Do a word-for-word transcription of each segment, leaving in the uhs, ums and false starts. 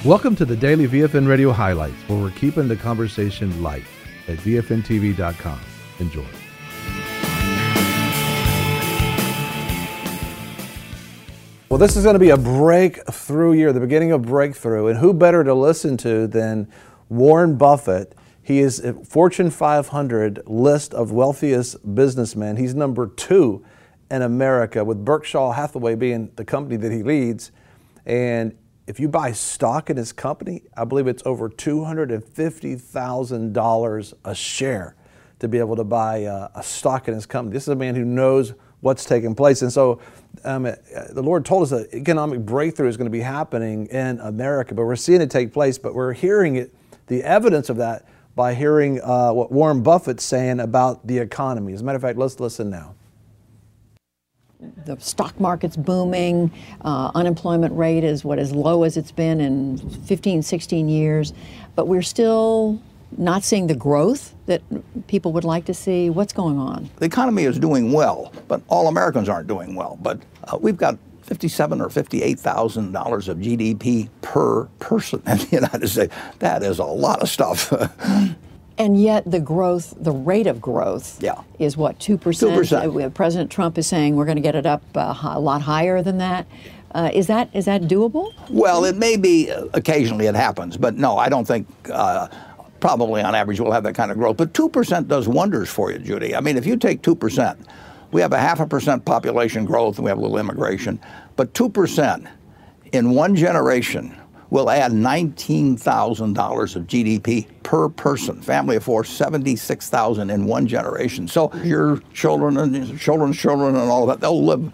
Welcome to the Daily V F N Radio Highlights, where we're keeping the conversation light at V F N T V dot com. Enjoy. Well, this is going to be a breakthrough year, the beginning of breakthrough. And who better to listen to than Warren Buffett? He is a Fortune five hundred list of wealthiest businessmen. He's number two in America, with Berkshire Hathaway being the company that he leads. And if you buy stock in his company, I believe it's over two hundred fifty thousand dollars a share to be able to buy a, a stock in his company. This is a man who knows what's taking place. And so um, the Lord told us that economic breakthrough is going to be happening in America, but we're seeing it take place, but we're hearing it, the evidence of that, by hearing uh, what Warren Buffett's saying about the economy. As a matter of fact, let's listen now. The stock market's booming. Uh, unemployment rate is what as low as it's been in fifteen, sixteen years. But we're still not seeing the growth that people would like to see. What's going on? The economy is doing well, but all Americans aren't doing well. But uh, we've got fifty-seven or fifty-eight thousand dollars of G D P per person in the United States. That is a lot of stuff. And yet the growth, the rate of growth yeah. is what, two percent? two percent. President Trump is saying we're going to get it up uh, a lot higher than that. Uh, is that is that doable? Well, it may be, uh, occasionally it happens, but no, I don't think, uh, probably on average we'll have that kind of growth. But two percent does wonders for you, Judy. I mean, if you take two percent, we have a half a percent population growth and we have a little immigration, but two percent in one generation will add nineteen thousand dollars of G D P per person. Family of four, seventy-six thousand in one generation. So your children and children's children and all of that, they'll live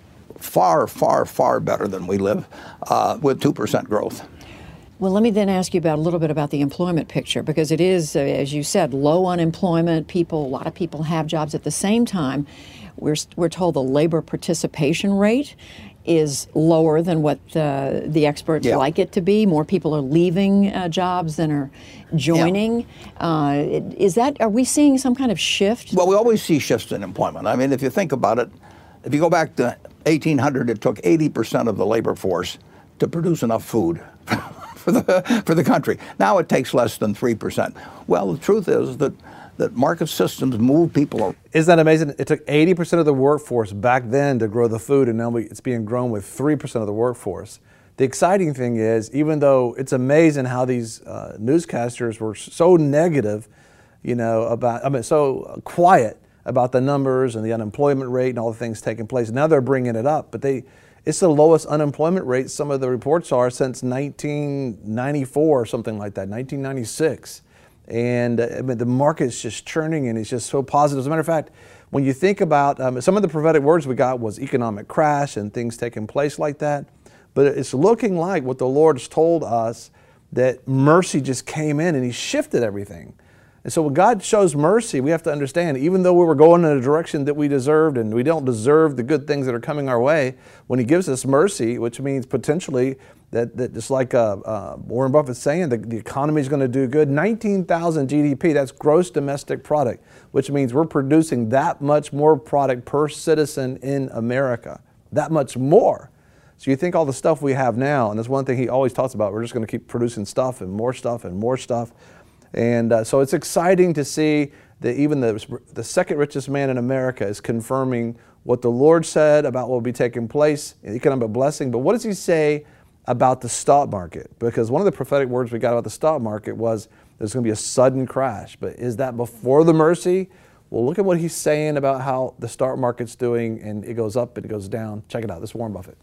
far, far, far better than we live uh, with two percent growth. Well, let me then ask you about a little bit about the employment picture, because it is, uh, as you said, low unemployment. People, a lot of people have jobs. At the same time, we're we're told the labor participation rate is lower than what uh, the experts yeah. like it to be. More people are leaving uh, jobs than are joining. Yeah. Uh, is that, are we seeing some kind of shift? Well, we always see shifts in employment. I mean, if you think about it, if you go back to eighteen hundred, it took eighty percent of the labor force to produce enough food for the for the country. Now it takes less than three percent. Well, the truth is that that market systems move people. Isn't that amazing? It took eighty percent of the workforce back then to grow the food, and now we, it's being grown with three percent of the workforce. The exciting thing is, even though it's amazing how these uh, newscasters were so negative, you know, about, I mean, so quiet about the numbers and the unemployment rate and all the things taking place. Now they're bringing it up, but they, it's the lowest unemployment rate, some of the reports are, since nineteen ninety-four or something like that, nineteen ninety-six. And uh, I mean, the market's just churning, and it's just so positive. As a matter of fact, when you think about um, some of the prophetic words we got was economic crash and things taking place like that. But it's looking like what the Lord's told us, that mercy just came in and He shifted everything. And so when God shows mercy, we have to understand, even though we were going in a direction that we deserved and we don't deserve the good things that are coming our way, when He gives us mercy, which means potentially that, that just like uh, uh, Warren Buffett's saying, the, the economy is going to do good. nineteen thousand G D P, that's gross domestic product, which means we're producing that much more product per citizen in America, that much more. So you think all the stuff we have now, and that's one thing he always talks about, we're just going to keep producing stuff and more stuff and more stuff. And uh, so it's exciting to see that even the, the second richest man in America is confirming what the Lord said about what will be taking place, economic blessing. But what does He say about the stock market? Because one of the prophetic words we got about the stock market was there's going to be a sudden crash. But is that before the mercy? Well, look at what He's saying about how the stock market's doing, and it goes up and it goes down. Check it out. This is Warren Buffett.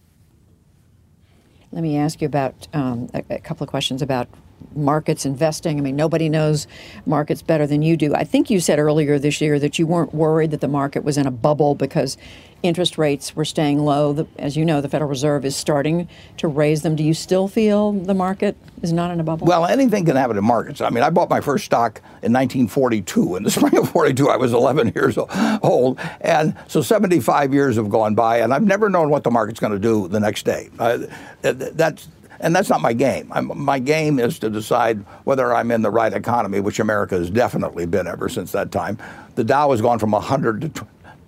Let me ask you about um, a, a couple of questions about markets, investing. I mean, nobody knows markets better than you do. I think you said earlier this year that you weren't worried that the market was in a bubble because interest rates were staying low. The, as you know, the Federal Reserve is starting to raise them. Do you still feel the market is not in a bubble? Well, anything can happen in markets. I mean, I bought my first stock in nineteen forty-two. In the spring of forty-two, I was eleven years old. And so seventy-five years have gone by, and I've never known what the market's going to do the next day. Uh, that's And that's not my game. I'm, my game is to decide whether I'm in the right economy, which America has definitely been ever since that time. The Dow has gone from one hundred to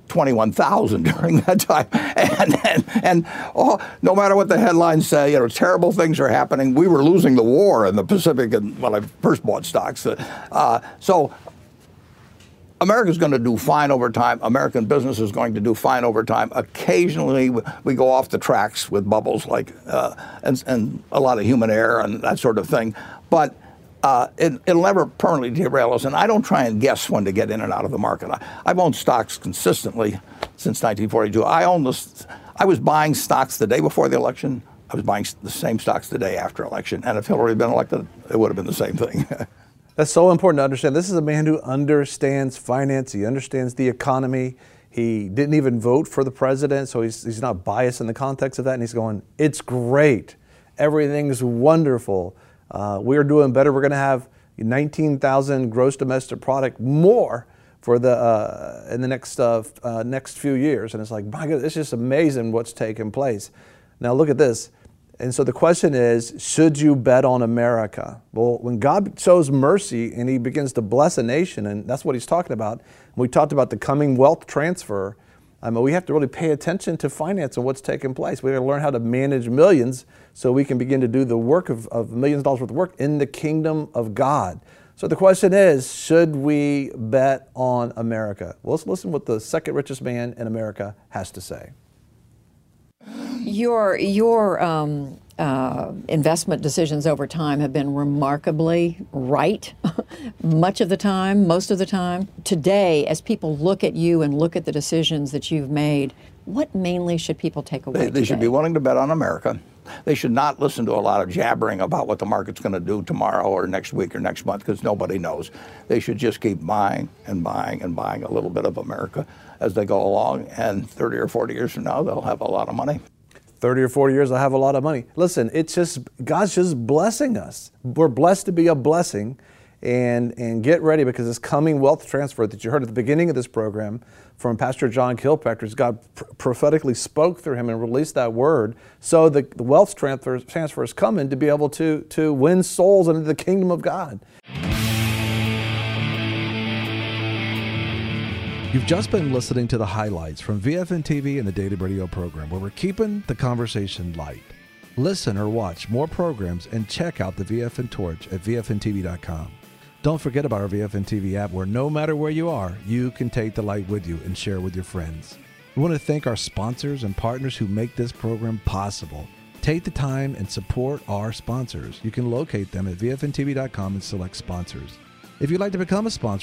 twenty-one thousand during that time. And, and, and oh, no matter what the headlines say, you know, terrible things are happening. We were losing the war in the Pacific and when I first bought stocks. Uh, so America's going to do fine over time. American business is going to do fine over time. Occasionally, we go off the tracks with bubbles like uh, and, and a lot of human error and that sort of thing. But uh, it, it'll never permanently derail us. And I don't try and guess when to get in and out of the market. I, I've owned stocks consistently since nineteen forty-two. I owned this. I was buying stocks the day before the election. I was buying the same stocks the day after election. And if Hillary had been elected, it would have been the same thing. That's so important to understand. This is a man who understands finance. He understands the economy. He didn't even vote for the president, so he's, he's not biased in the context of that. And he's going, it's great. Everything's wonderful. Uh, we're doing better. We're going to have nineteen thousand gross domestic product more for the uh, in the next uh, uh, next few years. And it's like, my God, it's just amazing what's taking place. Now look at this. And so the question is, should you bet on America? Well, when God shows mercy and he begins to bless a nation, and that's what he's talking about, and we talked about the coming wealth transfer, I mean, we have to really pay attention to finance and what's taking place. We got to learn how to manage millions so we can begin to do the work of, of millions of dollars worth of work in the kingdom of God. So the question is, should we bet on America? Well, let's listen what the second richest man in America has to say. Your your um, uh, investment decisions over time have been remarkably right, much of the time, most of the time. Today, as people look at you and look at the decisions that you've made, what mainly should people take away They, they today? should be willing to bet on America. They should not listen to a lot of jabbering about what the market's going to do tomorrow or next week or next month, because nobody knows. They should just keep buying and buying and buying a little bit of America as they go along, and thirty or forty years from now, they'll have a lot of money. thirty or forty years, I'll have a lot of money. Listen, it's just, God's just blessing us. We're blessed to be a blessing, and, and get ready, because this coming wealth transfer that you heard at the beginning of this program from Pastor John Kilpatrick, God pr- prophetically spoke through him and released that word. So the, the wealth transfer, transfer is coming to be able to, to win souls into the kingdom of God. You've just been listening to the highlights from V F N T V and the Daily Radio program, where we're keeping the conversation light. Listen or watch more programs and check out the V F N Torch at V F N T V dot com. Don't forget about our V F N T V app, where no matter where you are, you can take the light with you and share with your friends. We want to thank our sponsors and partners who make this program possible. Take the time and support our sponsors. You can locate them at V F N T V dot com and select sponsors. If you'd like to become a sponsor,